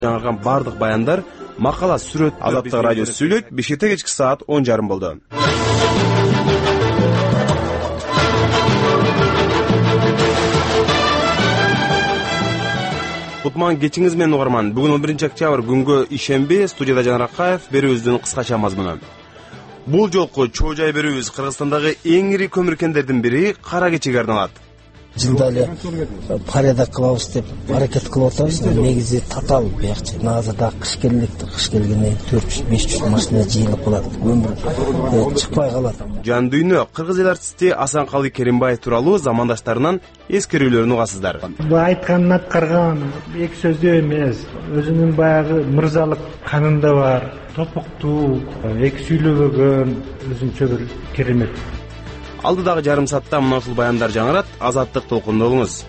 жаңырган бардык баяндар, макала, сүрөт Азаттык радио сүйлөйт. Бишкекте кечки саат 10:30 болду. Кутман кечиңиз менен угарман. Бүгүн 11 октябрь күнгө ишемби, студияда Жанар Акаев, берүүбүздүн кыскача мазмуну. Бул жолку чоо жай берүүбүз Кыргызстандагы эң ири көмүр кендердин бири Кара Кечиге арналат. Жылда эле порядок кылабыз деп аракет кылып атабыз. Негизи татал буякчы. Азырда кыш келгенде 400-500 машина жыйылып калат. Өмүр чыкпай калат. Жан дүйнө кыргыз эл артисти Асанкалы Керимбаев тууралуу замандаштарынан эскерүүлөрүн угасыздар. Бул айтканын аткарган, эки сөздө эмес, өзүнүн баягы мырзалык канында бар, топуктуу, эки сүйлөбөгөн, өзүнчө бир керемет. Алдыдагы жарым саатта мына ушул баяндар жаңырат, Азаттык толкунда болуңуз.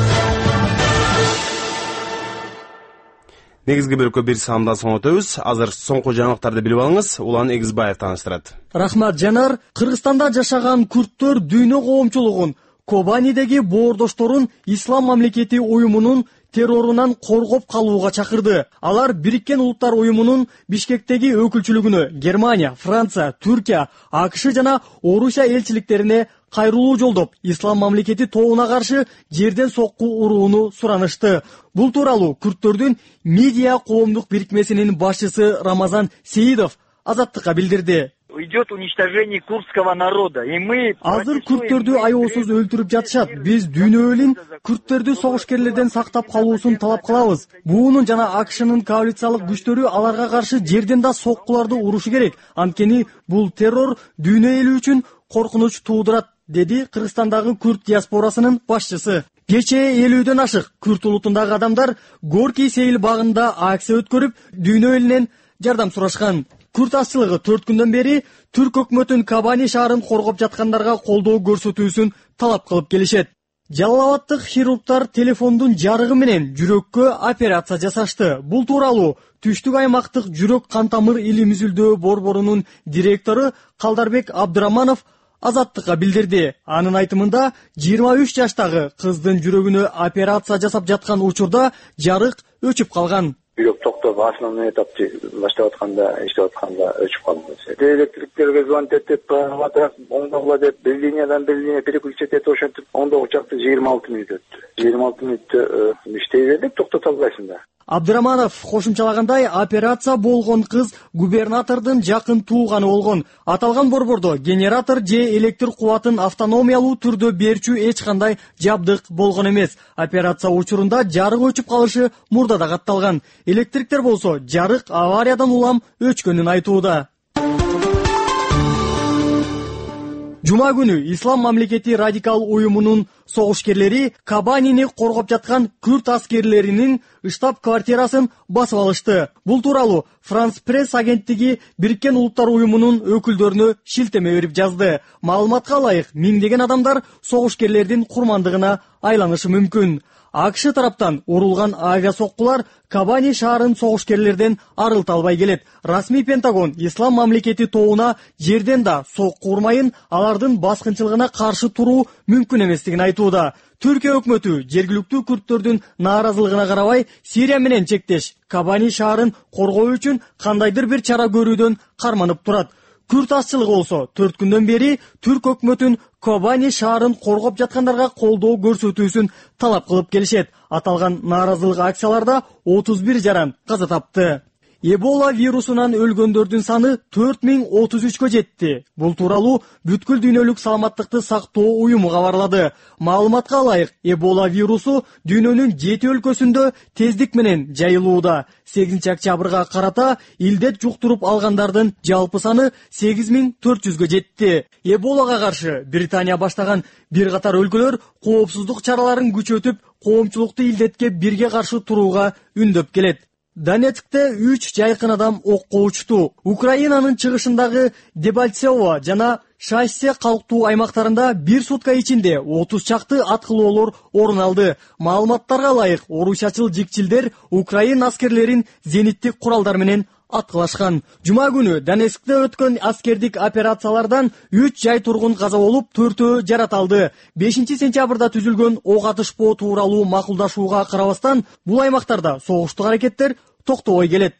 Негизги бөлүккө бир сандан соң өтөбүз. Азыр соңку жаңылыктарды билип алыңыз. Улан Эгизбаев тааныштырат. Рахмат Жанар. Кыргызстанда жашаган күрттөр дүйнө коомчулугун, Кобанидеги боордошторун Ислам мамлекети уюмунун террорунан коргоп калууга чакырды. Алар Бириккен Улуттар уюмунун Бишкектеги өкүлчүлүгүнө Германия, Франция, Түркия, АКШ жана Орусия элчиликтерине кайрылуу жолдоп, Ислам мамлекети тобуна каршы жерден сокку урууну суранышты. Бул тууралуу күрттөрдүн медиа коомдук бирикмесинин башчысы Рамазан Сеидов Азаттыкка билдирди. Идет уничтожение курдского народа, и мы азыр күрттөрдү аеосуз өлтүрүп жатышат. Биз дүйнө элин күрттөрдү согушкерлерден сактап калуусун талап кылабыз. БУНун жана АКШнын коалициялык күчтөрү аларга каршы жерден да соккуларды урушу керек. Анткени бул террор дүйнө эли үчүн коркунуч туудурат, деди Кыргызстандагы күрт диаспорасынын башчысы. Кечээ 50дөн ашык күрт улутундагы адамдар Горький Сейил багында акция өткөрүп, дүйнө элинен жардам сурашкан. Күрт азчылыгы 4 күндөн бери Түрк өкмөтүн Кабани шаарын коргоп жаткандарга колдоо көрсөтүүсүн талап кылып келишет. Жалал-Абадтык хирургдар телефондун жарыгы менен жүрөккө операция жасашты. Бул тууралуу Түштүк аймактык жүрөк кан тамыр илим изилдөө борборунун директору Калдарбек Абдыраманов Азаттыкка билдирди. Анын айтымында 23 жаштагы кыздын жүрөгүнө операция жасап жаткан учурда жарык өчүп калган. Бирок токтоп основной этапты баштап атканда, иштеп атканда өчүп калды. Электриктерге звонить этип, оңдогула деп, бир линиядан бир линия переключить этип ошентип, оңдоо учакты 26 мүнөт өттү. 26 мүнөттө иштей бердик, токтото албайсың да. Абдыраманов кошумчалагандай, операция болгон кыз губернатордун жакын тууганы болгон. Аталган борбордо генератор же электр кубатын автономиялуу түрдө берчү эч кандай жабдык болгон эмес. Операция учурунда жарык өчүп калышы мурдада катталган. Электриктер болсо жарык авариядан улам өчкөнүн айтууда. Жума күнү Ислам мамлекети радикал уюмунун согушкерлери Кабанини коргоп жаткан күрт аскерлеринин штаб-квартирасын басып алышты. Бул тууралуу Франс пресс агенттиги Бириккен Улуттар уюмунун өкүлдөрүнө шилтеме берип жазды. Маалыматка ылайык, миңдеген адамдар согушкерлердин курмандыгына айланышы мүмкүн. АКШ тараптан урулган авиасоккулар Кабани шаарын согушкерлерден арылта албай келет. Расмий Пентагон Ислам мамлекети тобуна жерден да сокку урмайын, алардын баскынчылыгына каршы туруу мүмкүн эместигин айтууда. Түркия өкмөтү жергиликтүү күрттөрдүн нааразылыгына карабай Сирия менен чектеш Кабани шаарын коргоо үчүн кандайдыр бир чара көрүүдөн карманып турат. Күрт азчылыгы болсо 4 күндөн бери Түрк өкмөтүн Кобани шаарын коргоп жаткандарга колдоо көрсөтүүсүн талап кылып келишет. Аталган нааразылык акцияларда 31 жаран каза тапты. Эбола вирусунан өлгөндөрдүн саны 4033кө жетти. Бул тууралуу бүткүл дүйнөлүк саламаттыкты сактоо уюму кабарлады. Маалыматка ылайык, Эбола вирусу дүйнөнүн 7 өлкөсүндө тездик менен жайылууда. 8 октябрга карата илдет жуктуруп алгандардын жалпы саны 8400гө жетти. Эболага каршы Британия баштаган бир катар өлкөлөр коопсуздук чараларын күчөтүп, коомчулукту илдетке бирге каршы турууга үндөп келет. Донецкте 3 жайкын адам окко учту. Украинанын чыгышындагы Дебальцево жана Шассе калктуу аймактарында бир сутка ичинде 30 чакты аткылоолор орун алды. Маалыматтарга ылайык, орусиячыл жикчилдер Украин аскерлерин зениттик куралдар менен аткылашкан. Жума күнү Донецкте өткөн аскердик операциялардан 3 жай тургун каза болуп, 4-өө жараталды. 5 сентябрда түзүлгөн ок атышпоо тууралуу макулдашууга карабастан, бул аймактарда согуштук аракеттер токтобой келет.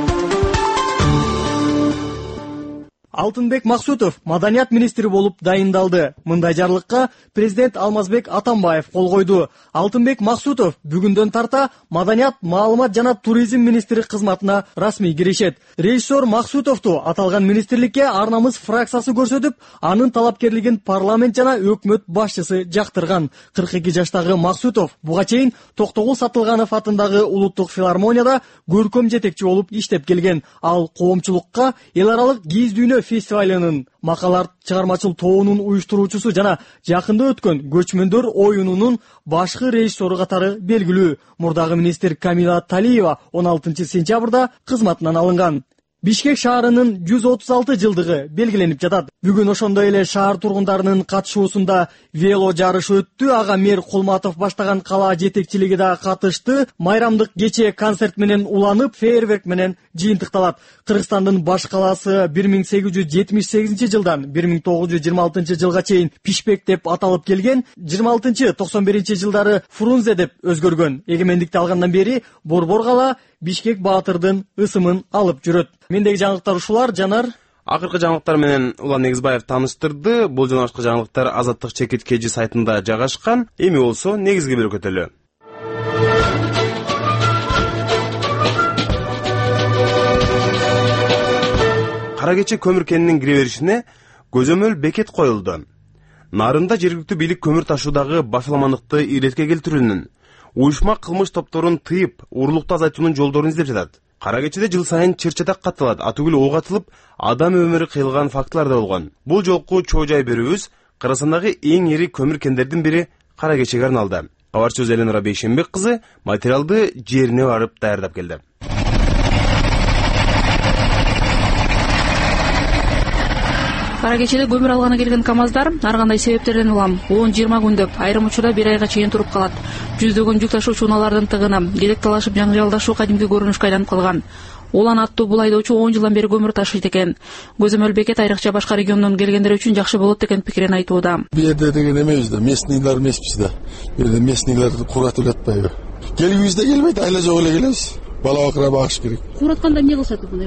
Алтынбек Максутов маданият министри болуп дайындалды. Мындай жарлыкка президент Алмазбек Атамбаев кол койду. Алтынбек Максутов бүгүндөн тарта маданият, маалымат жана туризм министри кызматына расмий киришет. Режиссер Максутовду аталган министрликке Ар намыс фракциясы көрсөтүп, анын талапкерлигин парламент жана өкмөт башчысы жактырган. 42 жаштагы Максутов буга чейин Токтогул Сатылганов атындагы улуттук филармонияда көркөм жетекчи болуп иштеп келген. Ал коомчулукка эл аралык кийиз дүйнө фестивалынын макал чыгармачыл тобунун уюштуруучусу жана жакында өткөн көчмөндөр оюнунун башкы режиссеру катары белгилүү. Мурдагы министр Камила Талиева 16 сентябрда кызматынан алынган. Бишкек шаарынын 136 жылдыгы белгиленип жатат. Бүгүн ошондой эле шаар тургундарынын катышуусунда вело жарыш өттү. Ага мэр Кулматов баштаган кала жетекчилиги да катышты. Майрамдык кече концерт менен уланып, фейерверк менен жыйынтыкталат. Кыргызстандын баш калаасы 1878 жылдан 1926 жылга чейин Пишпек деп аталып келген, 26-91 жылдары Фрунзе деп өзгөргөн. Эгемендикти алгандан бери Борбор кала Бишкек Баатырдын ысымын алып жүрөт. Мендеги жаңылыктар ушулар. Жанар акыркы жаңылыктар менен Улан Негизбаев таныштырды. Бул жана башка жаңылыктар Азаттык чекит кежи сайтында жайгашкан. Эми болсо негизги бөлүкөтөлү. Кара кече көмүр кенинин кире беришине көзөмөл бекет коюлду. Нарында жергиликтүү бийлик көмүр ташуудагы башаламандыкты иретке келтирүүнүн, уюшма кылмыш топторун тыйып, урлукту азайтуунун жолдорун издеп жатат. Кара кечеде жыл сайын чыр-чатак катталат, атүгүл ок атылып, адам өмүрү кыйылган фактылар да болгон. Бул жолку чоо жай берүүбүз Кыргызстандагы эң ири көмүр кендердин бири Кара кечеге арналды. Кабарчы Эленора Бейшенбек кызы материалды жерине барып даярдап келди. Кара кечеде көмүр алганы келген КАМАЗдар ар кандай себептерден улам 10-20 күндөп, айрым учурда 1 айга чейин туруп калат. Жүздөгөн жүк ташуучу унаалардын тыгыны, келек талашып жаңжалдашуу кадимки көрүнүшкө айланып калган. Улан аттуу бул айдоочу 10 жылдан бери көмүр ташыйт экен. Көзөмөл бекет айрыкча башка региондон келгендер үчүн жакшы болот деген пикирин айтууда. Бу жерде деген эмебиз да, местныйлар эмеспиз да. Бу жерде местныйлар куратып жатпайбы? Келгибизде келбейт, айла жок эле келебиз. Бала бакыра багыш керек. Куратканда эмне кылышат буну?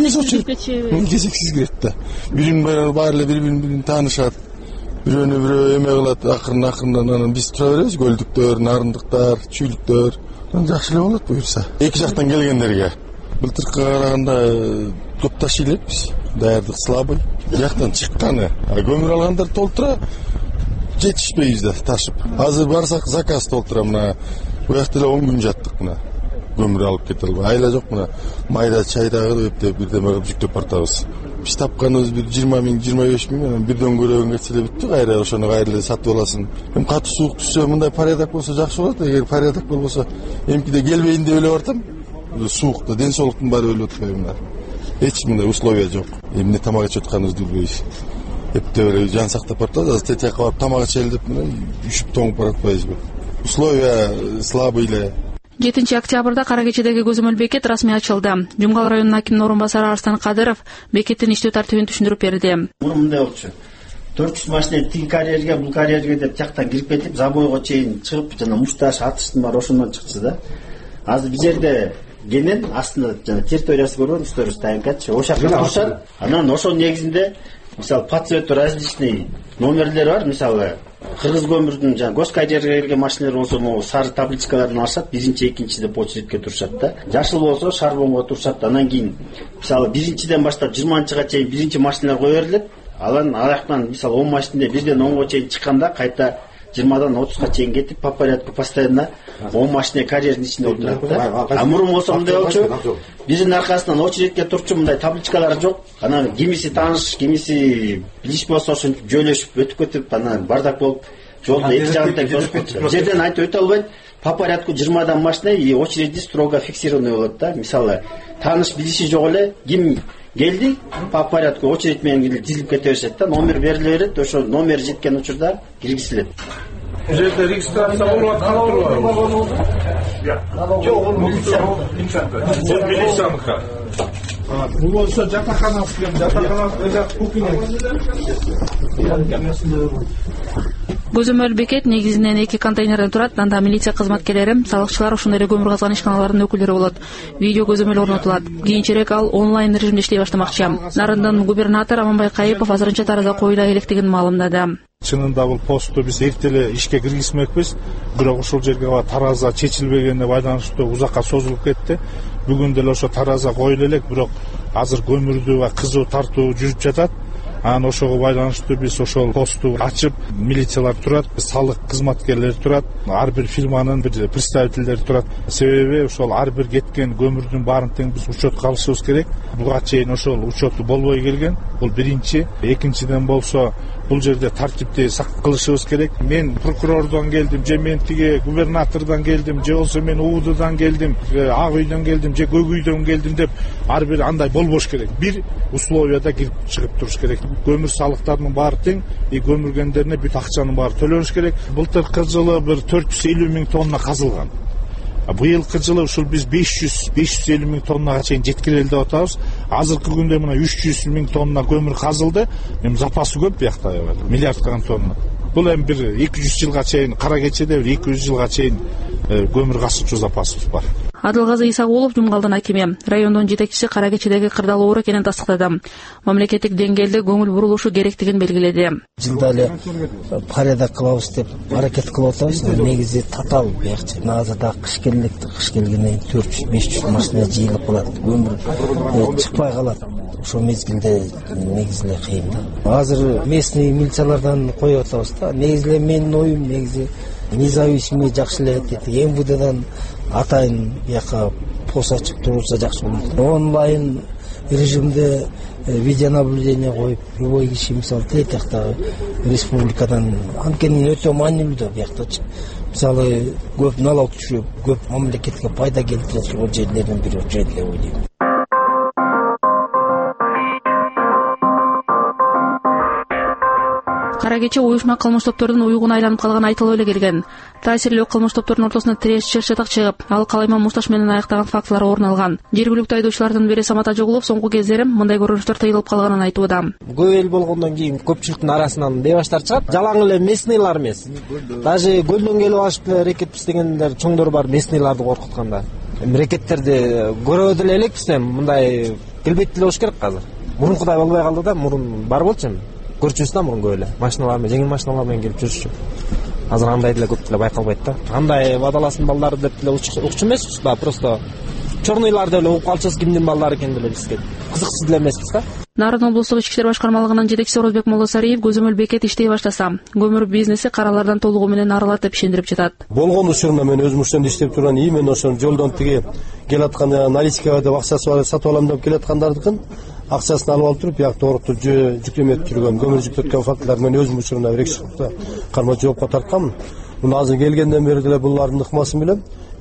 Кезексиз кирет да. Бирин баары эле бири-бирин таанышат. Бирөөнү бирөө эме кылат, акырын-акырындан анан биз тура беребиз, көлдүктөр, нарындыктар, чүйлүктөр. Жакшы эле болот буюрса. Эки жактан келгендерге. Былтыркыга караганда көп ташый элекпиз. Даярдык слабый. Жактан чыкканы. Көмүр алгандар толтура жетишпейбиз да ташып. Азыр барсак заказ толтура мына. Буякта эле 10 күн жаттык мына. Көмүр алып кете албай. Айла жок мына. Майда чайдагы эптеп бирдеме кылып жүктөп бартабыз. Биз тапканыбыз бир 20 миң, 25 миң, бирден көрөгөн кетсе эле бүттү, кайра ошону кайра сатып аласың. Эми катуу суук түшсө, мындай порядок болсо жакшы болот. Эгер порядок болбосо, эмкиде келбейин деп элеп бартам. Суукта ден соолуктун баары өлүп атпайбы мына. Эч мындай условия жок. Эмне тамак ичип атканыбызды билбейбиз. Эптеп эле жан сактап бартабыз. Азыр тетиякка барып тамак ичели деп мына үшүп тоңуп баратпайбызбы. Условия слабый эле. 7 октябрда Кара кечедеги көзөмөл бекет расмий ачылды. Жумгал районунун акиминин орун басары Арстан Кадыров бекеттин иштөө тартибин түшүндүрүп берди. Мындай болчу. 400 машина тиги карьерге, бул карьерге деп жактан кирип кетип, забойго чейин чыгып, жана мушташ атыштын бар ошондон чыкчу да. Азыр бул жерде кенен астында жана территориясы көргөн история таянкачы. Ошакта турушат. Анан ошонун негизинде мисалы по цвету различный номерлер бар. Мисалы Кыргыз көмүрдүн жана госкарьерге келген машиналар болсо, могу сары табличкаларын алышат, 1-2 деп очередке турушат да. Жашыл болсо шарбонго турушат. Анан кийин мисалы 1-ден баштап 20-чыга чейин 1-чи машиналар кое берилет. Анан аяктан мисалы 10 машинада 1-ден 10го чейин чыкканда кайта 20-дан 30га чейин кетип по порядку постоянно 10 машина карьердин ичинде отурат да. А мурун болсо мындай болчу. Биринин аркасынан очередке турчу, мындай табличкалар жок. Анан кимиси тааныш, кимиси билиш болсо ошентип жөйлөшүп өтүп кетип, анан бардак болуп жолдо эки жагында көрүшүп. Жерден айтып өтө албайт. По порядку 20дан машина и очереди строго фиксированный болот да. Мисалы тааныш билиши жок эле ким келди, по порядку очередь менен тизилип кете беришет да. Номер бериле берет, ошо номер жеткен учурда киргизилет. Бул жерде регистрация болуп аткан жок, бул милицияныкы. Бул болсо жатаканасы, кухня. Көзөмөл бекет негизинен 2 контейнерден турат. Анда милиция кызматкерлери, салыкчылар, ошондой эле көмүр казган ишканалардын өкүлдөрү болот. Видео көзөмөл орнотулат. Кийинчерээк ал онлайн режимде иштей баштамакчы. Нарындын губернатор Аманбай Кайыпов азырынча тараза коюла электигин маалымдады. Чынында бул посту биз эрте эле ишке киргизмекпиз, бирок ошол жерге тараза чечилбегенине байланыштуу узакка созулуп кетти. Бүгүн деле ошо тараза коюла элек, бирок азыр көмүрдү кызуу тартуу жүрүп жатат. Анан ошого байланыштуу биз ошол посту ачып, милициялар турат, салык кызматкерлери турат, ар бир фирманын бир представительдери турат. Себеби ошол ар бир кеткен көмүрдүн баарын тең биз учетко алышыбыз керек. Буга чейин ошол учету болбой келген. Бул биринчи. Экинчиден болсо бул жерде тартипти кылышыбыз керек. Мен прокурордон келдим, же мен тиги губернатордон келдим, же болсо мен УУДдан келдим, Ак үйдөн келдим, же Көк үйдөн келдим деп ар бир андай болбош керек. Бир условияда кирип чыгып туруш керек. Көмүр салыктарынын баары тең, көмүргөндөрүнө бүт акчанын баары төлөнүш керек. Былтыркы жылы бир 450 миң тонна казылган. Быйылкы жылы ушул биз 550 миң тоннага чейин жеткирели деп атабыз. Азыркы күндө мына 300 миң тонна көмүр казылды. Запасы көп биякта, миллиарддаган тонна. Бул эми бир 200 жылга чейин, кара кечеде бир 200 жылга чейин көмүр казчу запасыбыз бар. Адылгазы Исагулов Жумгалдын акими, райондун жетекчиси кара кечедеги кырдаал оор экенин тастыктады. Мамлекеттик деңгээлде көңүл бурулушу керектигин белгиледи. Жылда эле порядок кылабыз деп аракет кылып атабыз. Негизи татаал биякчы. Азырда кыш келгенден 400-500 машина жыйылып калат. Көмүр чыкпай калат. Ошол мезгилде негизи эле кыйын да. Азыр местный милициялардан коюп атабыз да. Негизи эле менин оюм независимый жакшы эле дейт. МВДдан атайын бияка пост ачып турса жакшы болот. Онлайн режимде видеонаблюдение коюп, любой киши мисалы тет жактагы республикадан анткени өтө маанилүү да бияктачы. Мисалы көп налог түшүп, көп мамлекетке пайда келтире турган жерлердин бири ошо деп ойлойм. Кара кече уюшма кылмыш топтордун уюгуна айланып калганы айтылып эле келген. Таасирлүү кылмыш топтордун ортосуна тиреш чыр-чатак чыгып, ал калайма мушташ менен аяктаган фактылар орун алган. Жергиликтүү айдоочулардын бири Самат Ажыгулов соңку кездери мындай көрүнүштөр тыйылып калганын айтууда. Көп эл болгондон кийин көпчүлүктүн арасынан бейбаштар чыгат. Жалаң эле местныйлар эмес. Даже көлдөн келип алышып рекет иштегендер чоңдор бар, местныйларды коркутканда. Рекеттерди көрө деле элекпиз, мындай келбет деле болуш керек азыр. Мурункудай болбой калды да, мурун бар болчу эми. Көрчүбүз да мурун көп эле машиналар менен, жеңил машиналар менен келип жүрүшчү. Азыр андай деле көп деле байкалбайт да. Андай вадаласын балдары деп деле укчу эмеспиз да, просто чорныйлар деп эле угуп калчубуз, кимдин балдары экен деле бизге. Кызыксыз деле эмеспиз да. Нарын облустук ички иштер башкармалыгынын жетекчиси Орозбек Молдосариев көзөмөл бекет иштей баштаса, көмүр бизнеси каралардан толугу менен арылат деп ишендирип жатат. Болгон учурунда мен өзүм ошондо иштеп турган, именно ошол жолдон тиги келаткан наличкага деп акчасы бар сатып алам деп келаткандардыкын акчасын алып алып туруп, биякта орокту жүктөмөп жүргөн, көмүр жүктөткөн фактылар мен өзүм учурунда Рексукта карма жоопко тартканмын. Муну азыр келгенден бери деле булардын ыкмасы менен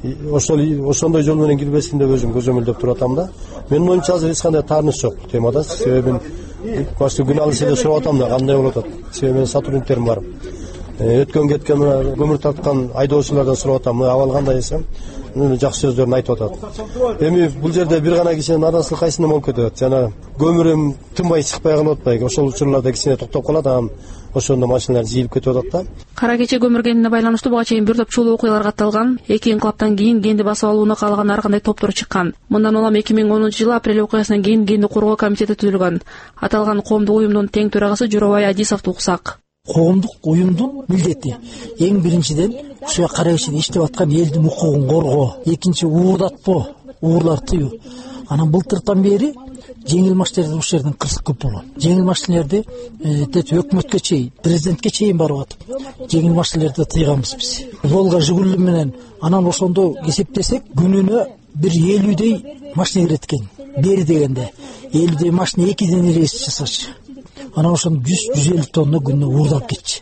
ошондой жол менен кирбесин деп өзүм көзөмөлдөп туруп атам да. Менин оюмча азыр эч кандай тааныш жок бул темада. Себебин башты күн алыс эле сурап атам да, кандай болуп атат. Себеби менин сотрудниктерим бар. Өткөн кеткен көмүр тарткан айдоочулардан сурап атам, абал кандай десем, жакшы сөздөрүн айтып атат. Эми бул жерде бир гана кишинин арасында кайсында болуп кетет. Жана көмүрүм тынбай чыкпай калып атпайбы? Ошол учурларда кичине токтоп калат, анан ошондо машиналар жыйылып кетип атат да. Кара кече көмүргенине байланыштуу буга чейин бир топ чулуу окуялар катталган. Эки инкылаптан кийин генди басып алууну каалаган ар кандай топтор чыккан. Мындан улам 2010-жылы апрель окуясынан кийин генди коргоо комитети түзүлгөн. Аталган коомдук уюмдун тең төрагасы Журабай Адисовду уксак. Коомдук уюмдун милдети эң биринчиден ушул кара кечеде иштеп аткан элдин укугун коргоо, экинчи уурдатпоо, уурлар тыюу. Анан былтыртан бери жеңил машиналерди ушул жерден кырсык көп болгон. Жеңил машиналерди өкмөткө чейин, президентке чейин барып атып, жеңил машиналерди тыйганбыз биз. Волга, Жигули менен анан ошондо эсептесек, күнүнө бир 50дей машина кирет экен. Бери дегенде 50дей машина 2 рейс жасачы. Анан ошондо 100-150 тонна күнүнө уурдалып кетчү.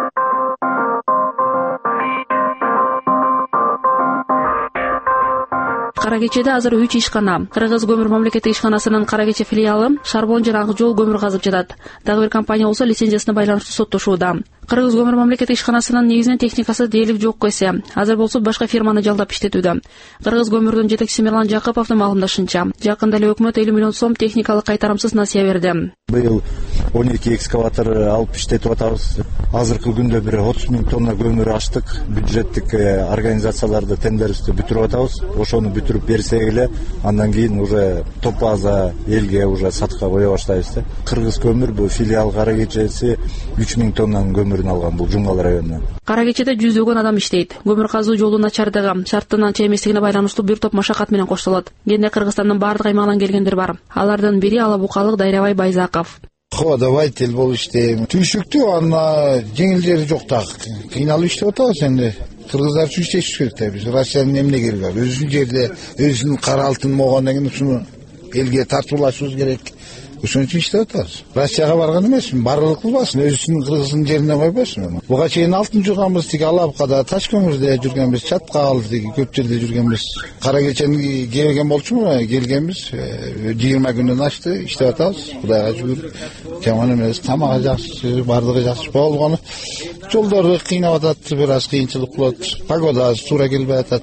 Кара кечеде азыр 3 ишкана. Кыргыз көмүр мамлекеттик ишканасынын Кара кече филиалы Шарбон жана Ак жол көмүр казып жатат. Дагы бир компания болсо лицензиясына байланыштуу соттошууда. Кыргыз көмүр мамлекеттик ишканасынын негизинен техникасы дээрлик жок эсе. Азыр болсо башка фирманы жалдап иштетүүдө. Кыргыз көмүрдүн жетекчиси Мирлан Жакыповдун маалымдашынча, жакында эле өкмөт 50 миллион сом техникалык кайтарымсыз насыя берди. Быйыл 12 экскаватор алып иштетип атабыз. Азыркы күндө бир 30 миң тонна көмүр ачтык. Бюджеттик организацияларды тендерибизди бүтүрүп атабыз. Ошону бүтүрүп берсек эле, андан кийин уже топ база элге уже сатка кое баштайбыз да. Кыргыз көмүр бул филиал Кара Кечеси 3 миң тоннанын көмүрүн алган бул Жумгал районунан. Кара Кечеде жүздөгөн адам иштейт. Көмүр казуу жолунун начардыгы, шарттын анча эместигине байланыштуу бир топ машакат менен коштолот. Кенде Кыргызстандын бардык аймагынан келгендер бар. Алардын бири Ала Букалык Дайрабай Байзаков. Давайтел болуп иштейм. Түйшүктүү ана жеңил жери жок так. Кыйналып иштеп атабыз энди. Кыргыздар үчүн иштеш керек да. Биз Россиянын эмне кереги бар? Өзүнүн жерде өзүнүн кара алтын болгондон кийин ушуну элге тартуулашыбыз керек. Ошон үчүн иштеп атабыз. Россияга барган эмесмин, барлык кылбасын, өзүнүн Кыргыздын жерине койбосун. Буга чейин алтын жуганбыз, тиги Алапкада, Таш көмүрдө жүргөнбүз, Чаткал, тиги көп жерде жүргөнбүз. Кара Кечени келген болчуму? Келгенбиз. 20 күндөн ашты, иштеп атабыз. Кудайга шүгүр. Жаман эмес, тамагы жакшы, бардыгы жакшы болгону. Жолдорду кыйнап атат, бир аз кыйынчылык болот. Погода туура келбей атат.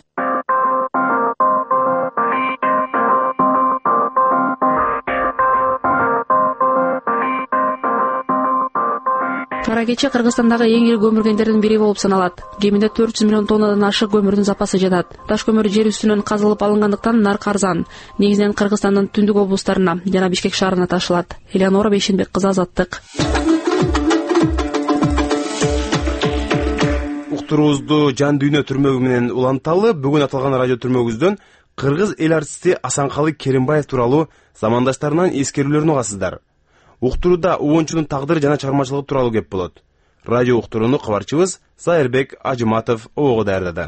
Кара Кече Кыргызстандагы эң iri көмүр кендердин бири болуп саналат. Кеминде 400 миллион тоннадан ашык көмүрдүн запасы жатат. Таш көмүр жер үстүнөн казылып алынгандыктан наркы арзан. Негизинен Кыргызстандын түндүк облустарына жана Бишкек шаарына ташылат. Элеонора Бейшенбек кызы, Азаттык. Уктуруубузду жан дүйнө түрмөгү менен уланталы. Бүгүн аталган радио түрмөгүбүздөн кыргыз эл артисти Асанкалы Керимбаев тууралуу замандаштарынан эскерүүлөрүн угасыздар. Уктурууда угунчунун тагдыры жана чыгармачылыгы тууралуу кеп болот. Радио уктурууну кабарчыбыз Зайырбек Ажыматов ого даярдады.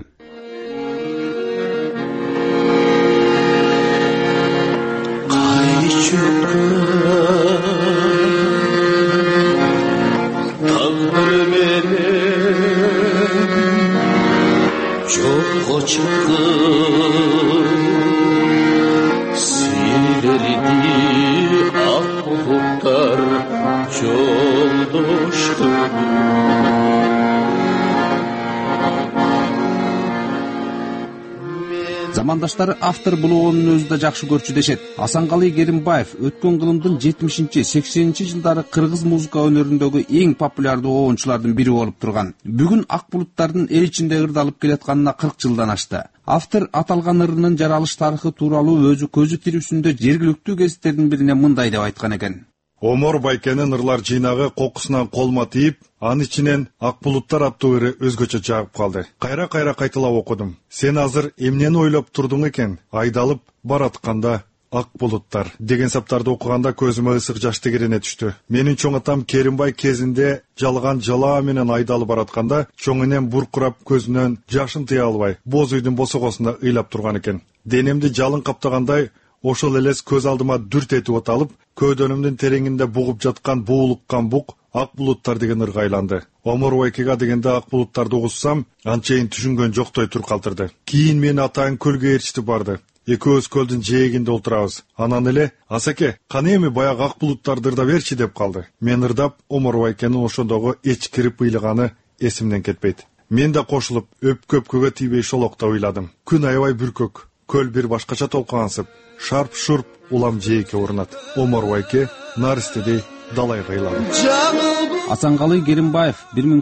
Замандаштары автор булуунун өзү да жакшы көрчү дешет. Асанкалы Керимбаев өткөн кылымдын 70-80 жылдары кыргыз музыка өнөрүндөгү эң популярдуу оончулардын бири болуп турган. Бүгүн ак булуттардын эл ичинде ырдалып келатканына 40 жылдан ашты. Автор аталган ырынын жаралыш тарыхы тууралуу өзү көзү тирүүсүндө жергиликтүү гезиттердин бирине мындай деп айткан экен. Омор Байкенин ырлар жыйнагы кокусунан колума тийип, анын ичинен Ак булуттар аттуу ыры өзгөчө чагып калды. Кайра кайталап окудум. Сен азыр эмнени ойлоп турдуң экен? Айдалып баратканда ак булуттар деген саптарды окуганда көзүмө ысык жаш тегерене түштү. Менин чоң атам Керимбай кезинде жалган жалаа менен айдалып баратканда чоң энем буркурап көзүнөн жашын тыя албай, боз үйдүн босогосунда ыйлап турган экен. Денемди жалын каптагандай ошол элес көз алдыма дүрт этип аталып, көөдөнүмдүн тереңинде бугуп жаткан буулуккан бук ак булуттар деген ырга айланды. Омор Байкега дегенде ак булуттарды угуссам, анчейин түшүнгөн жоктой тур калтырды. Кийин мени атайын көлгө ээрчитип барды. Экөөбүз көлдүн жээгинде отурабыз. Анан эле "Асаке, кана эми баягы ак булуттарды ырда берчи" деп калды. Мен ырдап, Омор Байкенин ошондогу эчкирип ыйлаганы эсимден кетпейт. Мен да кошулуп, өпкө тийбей шолокто ыйладым. Күн аябай бүркөк, көл бир башкача толкуансып, шарп-шурп улам жээкке урунат. Омор Байке наристедей далайга ыйлады. Асанкалы Керимбаев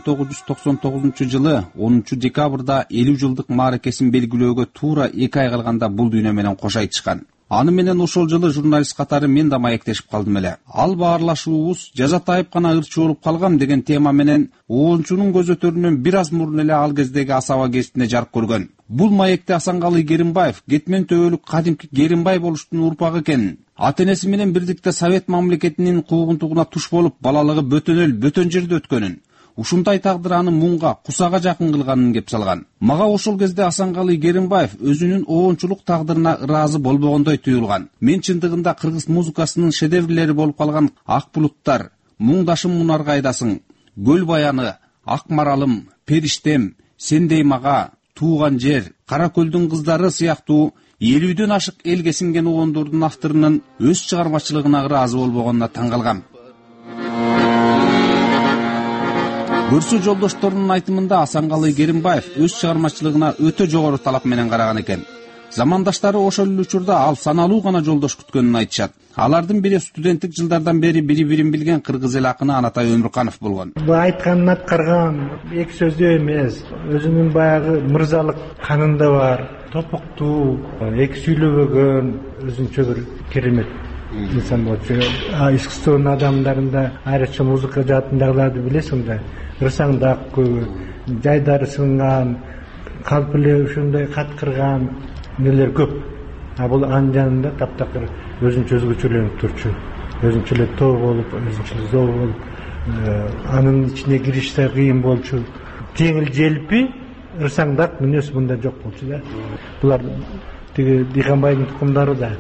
1999 жылы 10 декабрда 50 жылдык мааракесин белгилөөгө туура 2 ай калганда бул дүйнө менен кош айтышкан. Аны менен ошол жылы журналист катары мен да маектешип калдым эле. Ал баарлашуубуз "Жазатайып гана ырчы болуп калгам" деген тема менен оончунун көзөтөрүнөн бир аз мурун эле ал кездеги Асаба гезитине жарык көргөн. Бул маекте Асанкалы Керимбаев кетмен төбөлүк кадимки Керимбай болуштун урпагы экенин, ата-энеси менен бирдикте Совет мамлекетинин куугунтугуна туш болуп, балалыгы бөтөнөл бөтөн жерде өткөнүн, ушундай тагдыр аны муңга, кусага жакын кылганын кеп салган. Мага ошол кезде Асанкалы Керимбаев өзүнүн оончулук тагдырына ыраазы болбогондой туюлган. Мен чындыгында кыргыз музыкасынын шедеврлери болуп калган Ак булуттар, Муңдашым мунарга айдасың, Көл баяны, Ак маралым, Периштем, Сендей мага, Тууган жер, Кара көлдүн кыздары сыяктуу 50дөн ашык элге сиңген оондордун авторунун өз чыгармачылыгына ыраазы болбогонуна таң калгам. көрсө жолдошторунун айтымында Асанкалы Керимбаев өз чыгармачылыгына өтө жогору талап менен караган экен. Замандаштары ошол эле учурда ал саналуу гана жолдош күткөнүн айтышат. Алардын бири студенттик жылдардан бери бири-бирин билген кыргыз эл акыны Анатай Өмүрканов болгон. Айтканын аткарган, эки сөздө эмес, өзүнүн баягы мырзалык канында бар, топуктуу, эки сүйлөбөгөн, өзүнчө бир керемет инсан болчу. Искусствонун адамдарында айрыкча музыка жаатындагыларды билесиң да, ырсаңдак көбү, жайдары сынган, калп эле ушундай каткырган нелер көп. Бул анын жанында таптакыр өзүнчө өзгөчөлөнүп турчу. Өзүнчө эле тоо болуп, өзүнчө эле зоо болуп, анын ичине кириште кыйын болчу. Жеңил желпи, ырсаңдак мүнөз мында жок болчу да. Булар тиги Дыйканбайдын тукумдары да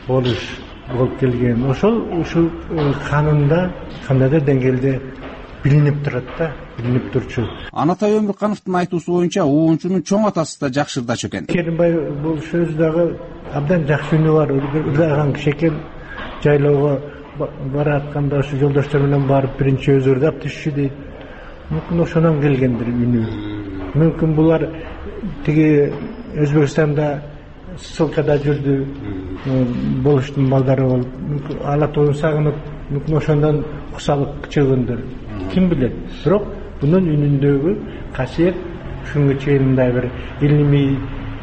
болуп келген. Ошол ушу канында кандайдыр деңгээлде билинип турат да, билинип турчу. Анатай Өмүркановдун айтуусу боюнча оончунун чоң атасы да жакшы ырдач экен. Керимбай бул сөз дагы абдан жакшы үнү бар, ырдаган киши экен. Жайлоого баратканда ошо жолдоштор менен барып биринчи өзү ырдап түшчү дейт. Мүмкүн ошондон келгендир үнү. Мүмкүн булар тиги Өзбекстанда ссылкада жүрдү, болуштун балдары болуп, ала тоон сагынып, мүмкүн ошондон кусалык чыгындыр. Ким билет. Бирок бунун үнүндөгү касиет ушунга чейин мындай бир илимий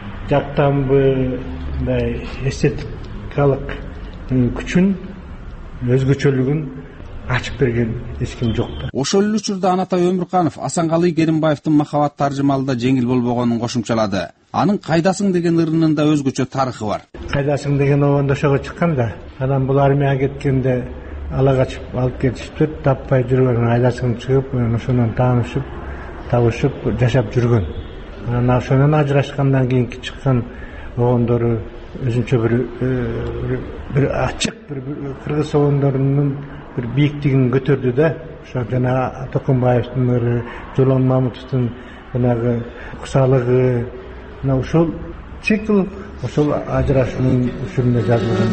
жактанбы, мындай эстетикалык күчүн, өзгөчөлүгүн ачып берген эч ким жок да. Ошол эле учурда Анатай Өмүрканов Асанкалы Керимбаевдин махабат таржымалында жеңил болбогонун кошумчалады. Анын Кайдасың деген ырынын да өзгөчө тарыхы бар. Кайдасың деген обондо ошого чыккан да. Анан бул армияга кеткенде ала качып алып кетишиптир, таппай жүргөн, Кайдасың чыгып, ошондон таанышып, табышып, жашап жүргөн. Анан ошондон ажырашкандан кийинки чыккан обондору өзүнчө бир ачык, бир кыргыз обондорунун бир бийиктигин көтөрдү да. Ошо жана Токонбаевдин ыры, Жолон Мамытовдун жанагы кусалыгы, мына ушул цикл ошол ажырашуунун учурунда жазылган.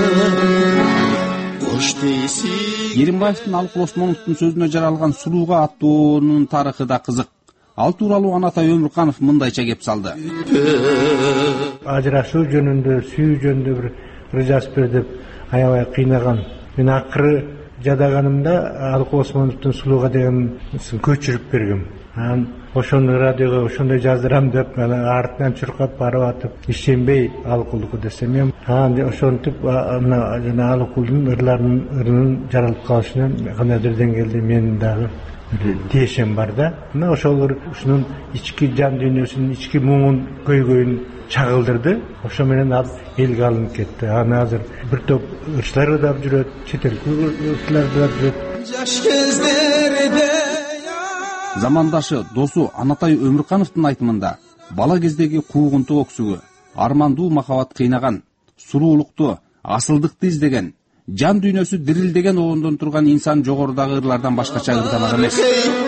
Керимбаевдин Алкул Осмоновдун сөзүнө жаралган Сулууга аттуунун тарыхы да кызык. Ал тууралуу Анатай Өмүрканов мындайча кеп салды. Ажырашуу жөнүндө, сүйүү жөнүндө бир ыр жазып бер деп аябай кыйнаган. Мен акыры жадаганымда Алкул Осмоновдун Сулууга деген көчүрүп бергем. Анан ошону радиого ошондой жаздырам деп артынан чуркап барып атып, ишенбей Алкулдуку десем эми анан ошентип мына жана Алкулдун ырынын жаралып калышынан кандайдыр деңгээлде менин дагы тиешем бар да. Мына ошол ушунун ички жан дүйнөсүнүн ички муңун, көйгөйүн чагылдырды. Ошо менен ал элге алынып кетти. Аны азыр бир топ ырчылар ырдап жүрөт, чет эл ырчылар ырдап жүрөт. Замандашы, досу Анатай Өмүркановдун айтымында бала кездеги куугунтук өксүгү, армандуу махабат кыйнаган, суруулукту, асылдыкты издеген, жан дүйнөсү дирилдеген обондон турган инсан жогорудагы ырлардан башкача ырдамак эмес.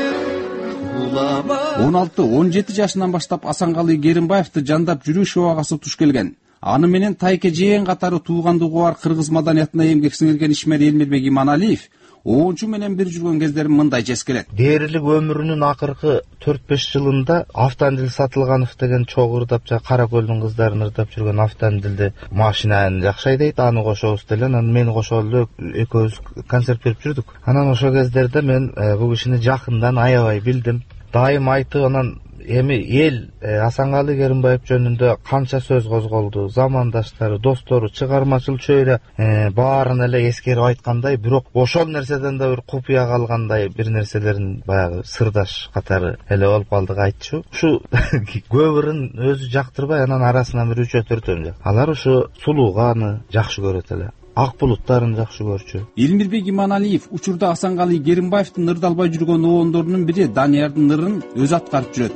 16-17 жашынан баштап Асанкалы Керимбаевди жандап жүрүү шыбагасы туш келген. Аны менен Тайке Жээн катары туугандыгы бар кыргыз маданиятына эмгек сиңирген ишмер Элмирбек Иманалиев оончу менен бир жүргөн кездерин мындайча эскерет. Дээрлик өмүрүнүн акыркы 4-5 жылында Автандил Сатылганов деген чогуу ырдап, Кара Көлдүн кыздарын ырдап жүргөн Автандилди машинаны жакшы айдайт, аны кошобуз деле, анан мени кошо эле экөөбүз концерт берип жүрдүк. Анан ошол кездерде мен бул кишини жакындан аябай билдим. Дайым айтып, анан эми эл Асанкалы Керимбаев жөнүндө канча сөз козголду, замандаштары, достору, чыгармачыл чөйрө баарын эле эскерип айткандай, бирок ошол нерседен да бир купуя калгандай бир нерселерин баягы сырдаш катары эле болуп калдыгы айтчу. Ушу көбүрүн өзү жактырбай, анан арасынан бир 3-4 жак. Алар ушу Сулууганы жакшы көрөт эле. Ак булуттарын жакшы көрчү. Элмирбек Иманалиев учурда Асанкалы Керимбаевдин ырдалбай жүргөн обондорунун бири Даниярдын ырын өзү аткарып жүрөт.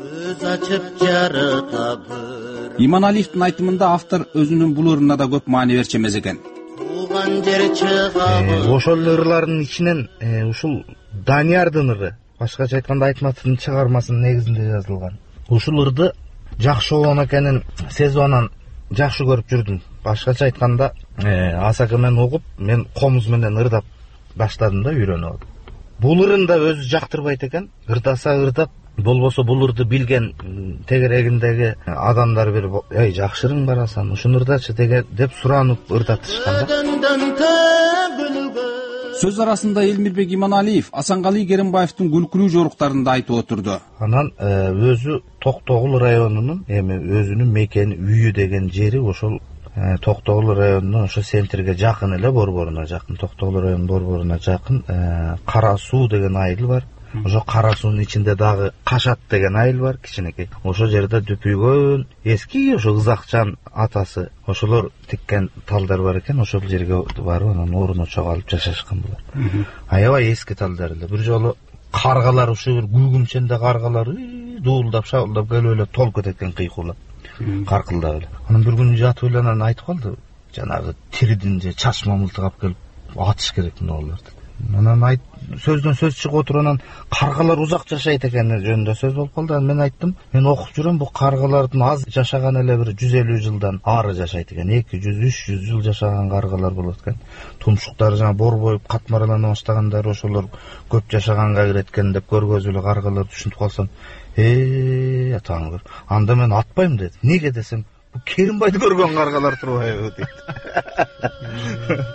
Иманалиевдин айтымында автор өзүнүн бул ырына да көп маани берчү эмес экен. Ошол ырлардын ичинен ушул Даниярдын ыры, башкача айтканда Айтматовдун чыгармасынын негизинде жазылган. Ушул ырды жакшы обон экенин сезип анан жакшы көрүп жүрдүм. Башкача айтканда Асака менен угуп, мен комуз менен ырдап баштадым да, үйрөнүп. бул ырын да өзү жактырбайт экен. Ырдаса ырдап, болбосо бул ырды билген тегерегиндеги адамдар бир ey жакшы ырың барасың, ушуну ырдачы деп суранып ырдатышкан да. Сөз арасында Элмирбек Иманалиев Асанкали Керимбаевдин күлкүлүү жоруктарын да айтып отурду. Анан өзү Токтогул районунун эми өзүнүн мекени үйү деген жери ошол Токтогул районунун ошо центрге жакын эле, борборуна жакын, Токтогул районунун борборуна жакын Кара Суу деген айыл бар. Ошо Кара Суунун ичинде дагы Кашат деген айыл бар, кичинекей. Ошол жерде дүпүйгөн эски ошо Ызакчан атасы ошолор тиккен талдар бар экен. Ошол жерге барып анан ордуна чогалып жашашкан булар. Аябай эски талдар эле. Бир жолу каргалар ушул бир күлгүмченде каргалар дуулдап шабылдап келип эле толуп кетет экен, кыйкуулап, каркылдап эле. Анан бир күнү жатып эле анан айтып калды, жанагы тиридин же чачма мылтык алып келип атыш керек мыналарды. Анан сөздөн сөз чыгып отуруп анан каргалар узак жашайт экени жөнүндө сөз болуп калды. Мен айттым, мен окуп жүрөм, бул каргалардын аз жашаган эле бир 150 жылдан ары жашайт экен, 200-300 жыл жашаган каргалар болот экен. Тумшуктары жана борбоюп катмарлана баштагандары ошолор көп жашаганга кирет экен деп көргөзүп эле каргаларды түшүнүп калсам, атаңыр. Анда мен атпайм дедим. Неге десем, бул Керимбайды көргөн каргалар турбайбы дейт.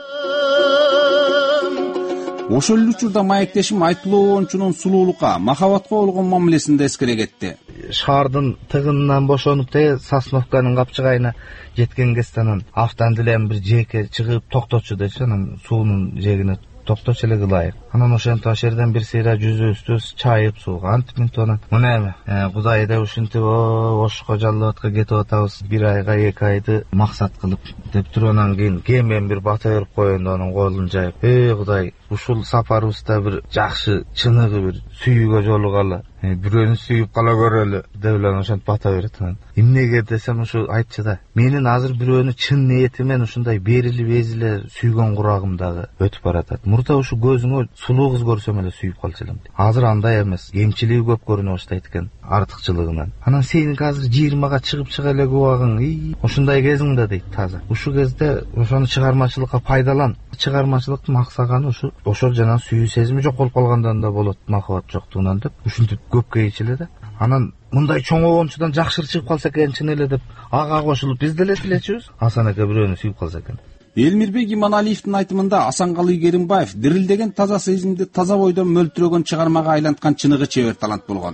Ошол эле учурда маектешим Айтылуу Оончунун сулуулукка, махабатка болгон мамилесин да эскере кетти. Шаардын тыгынынан бошонуп Сосновканын капчыгайына жеткен кезде анан автомобилем бир жеке чыгып токточу дечи, анан суунун жээгине токточу эле ылайык. Анан ошентип аш жерден бир сыйра жүзүбүздү чайып сууга антип мынтип анан мына эми Кудай деп ушинтип Ошко жалбатка кетип атабыз, 1 айга 2 айды максат кылып деп туруп анан кийин кемем бир бата берип коеюн деп анан колун жайып, Кудай ушул сапарыбызда бир жакшы чыныгы бир сүйүүгө жолугалы, бирөөнү сүйүп кала көрөлү деп эле ошентип бата берет. Анан эмнеге десем, ушу айтчы да, менин азыр бирөөнү чын ниетимен ушундай берилип эзиле сүйгөн курагым дагы өтүп баратат. Мурда ушу көзүңө сулуу кыз көрсөм эле сүйүп калчу элем. Азыр андай эмес, кемчилиги көп көрүнө баштайт экен артыкчылыгынан. Анан сенин азыр 20га чыгып чыга элек убагың, ушундай кезиңде дейт таза. Ушу кезде ошону чыгармачылыкка пайдалан. Чыгармачылыктын максаганы ушу ошол жана сүйүү сезими жок болуп калгандан да болот, махабат жоктугунан деп ушинтип көпкө ичиле да. Анан мындай чоң обончудан жакшыр чыгып калса экен чын эле деп ага кошулуп биз деле тилечүбүз. Асан эке бирөөнү сүйүп калса экен. Элмирбек Иманалиевдин айтымында Асанкали Керимбаев дирилдеген таза сезимди таза бойдон мөлтүрөгөн чыгармага айланткан чыныгы чебер талант болгон.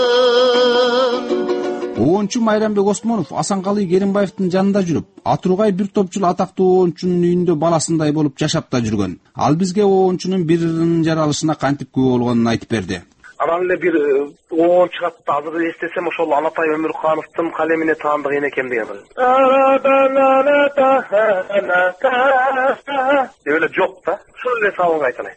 Оончу Майрамбек Осмонов Асанкали Керимбаевдин жанында жүрүп, Атургай бир топ жыл атактуу Оончунун үйүндө баласындай болуп жашап да жүргөн. Ал бизге Оончунун бир ырынын жаралышына кантип күбө болгонун айтып берди. Анан эле бир Оончу катты азыр эстесем ошол Алатай Өмүркановдун калемине таандык энекем деген деп эле жок да. Ошол эле сабын айталайт.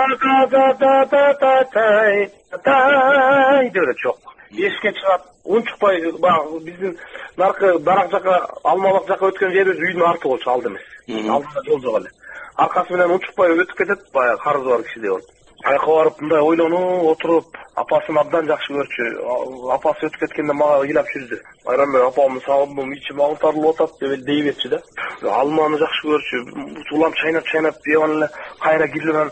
Деп эле жок. Эшикке чыгат, унчукпай баягы биздин наркы дарак жака, Алмабак жака өткөн жерибиз үйдүн арты болчу, алды эмес. Алдында жол жок эле. Аркасы менен унчукпай өтүп кетет, баягы карызы бар кишидей болот. Айка барып мындай ойлонуп отуруп, апасын абдан жакшы көрчү. Апасы өтүп кеткенде мага ыйлап жүрдү. Майрамбек апамды сагындым, ичим агылтарылып атат деп дей берчү да. Алманы жакшы көрчү. Улам чайнап бейган эле кайра кирлен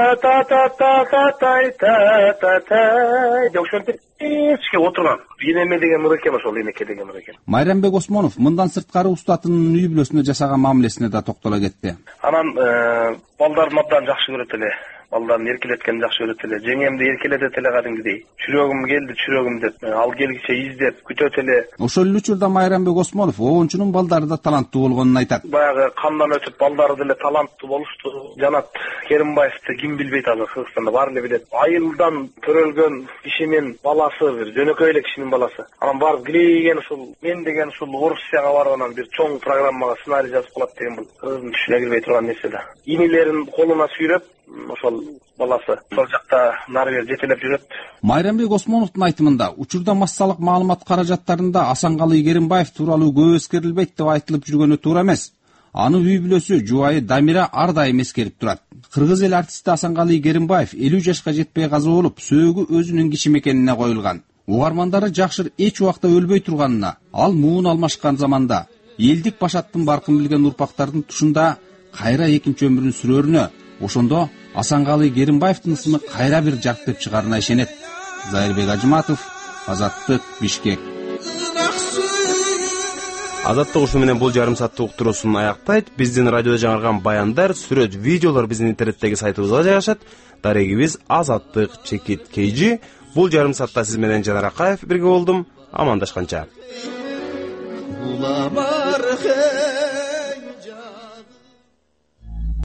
деп ошентип эчке отурган. Энеме деген ыр экен, ошол энеке деген ыр экен. Майрамбек Осмонов мындан сырткары устатынын үй бүлөсүнө жасаган мамилесине да токтоло кетти. Анан балдарын абдан жакшы көрөт эле. Балдарын эркелеткенди жакшы көрөт эле. Жеңемди эркелетет эле кадимгидей. Чүрөгүм келди, чүрөгүм деп, ал келгиче издеп күтөт эле. Ошол эле учурда Майрамбек Осмонов Оончунун балдары да таланттуу болгонун айтат. Баягы кандан өтүп балдары деле таланттуу болушту. Жанат Керимбаевди ким билбейт азыр Кыргызстанда, баары эле билет. Айылдан төрөлгөн кишинин баласы, бир жөнөкөй эле кишинин баласы. Анан барып килейген ушул мен деген ушул Орусияга барып анан бир чоң программага сценарий жазып калат деген бул Кыргыздын түшүнө кирбей турган нерсе да. Инилерин колуна сүйрөп ошол баласы ошол жакта нары бери жетелеп жүрөт. Майрамбек Осмоновдун айтымында учурда массалык маалымат каражаттарында Асанкали Керимбаев тууралуу көп эскерилбейт деп айтылып жүргөнү туура эмес. Аны үй бүлөсү жубайы Дамира ар дайым эскерип турат. Кыргыз эл артисти Асанкали Керимбаев 50 жашка жетпей каза болуп, сөөгү өзүнүн киши мекенине коюлган. Угармандары Жакшыр эч убакта өлбөй турганына, ал муун алмашкан заманда элдик башаттын баркын билген урпактардын тушунда кайра экинчи өмүрүн сүрөрүнө, ошондо Асанкалы Керимбаевдин ысымы кайра бир жактып чыгарына ишенет. Зайырбек Ажыматов, Азаттык, Бишкек. Азаттык ушуну менен бул жарым сааттык уктуруусун аяктайт. Биздин радиодо жаңырган баяндар, сүрөт, видеолор биздин интернеттеги сайтыбызга жайгашат. Дарегибиз azattik.kg. Бул жарым саатта сиз менен Жанар Акаев бирге болдум. Амандашканча.